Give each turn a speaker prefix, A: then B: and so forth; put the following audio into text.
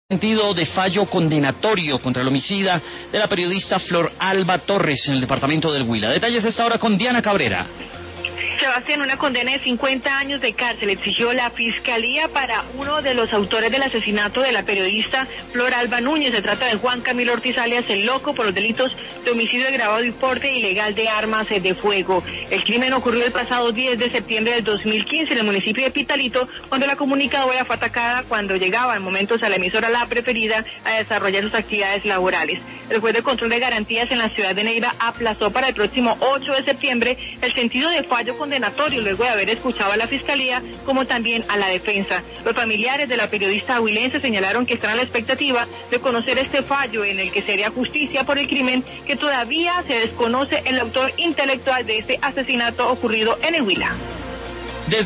A: Sentido de fallo condenatorio contra el homicida de la periodista Flor Alba Torres en el departamento del Huila. Detalles de esta hora con Diana Cabrera.
B: Sebastián, una condena de 50 años de cárcel exigió la Fiscalía para uno de los autores del asesinato de la periodista Flor Alba Núñez. Se trata de Juan Camilo Ortiz alias El Loco, por los delitos de homicidio agravado y porte ilegal de armas de fuego. El crimen ocurrió el pasado 10 de septiembre del 2015 en el municipio de Pitalito, cuando la comunicadora fue atacada cuando llegaba en momentos a la emisora La Preferida a desarrollar sus actividades laborales. El juez de control de garantías en la ciudad de Neiva aplazó para el próximo 8 de septiembre el sentido de fallo condenatorio, luego de haber escuchado a la Fiscalía como también a la defensa. Los familiares de la periodista huilense señalaron que están a la expectativa de conocer este fallo en el que se haría justicia por el crimen, que todavía se desconoce el autor intelectual de este asesinato ocurrido en el Huila.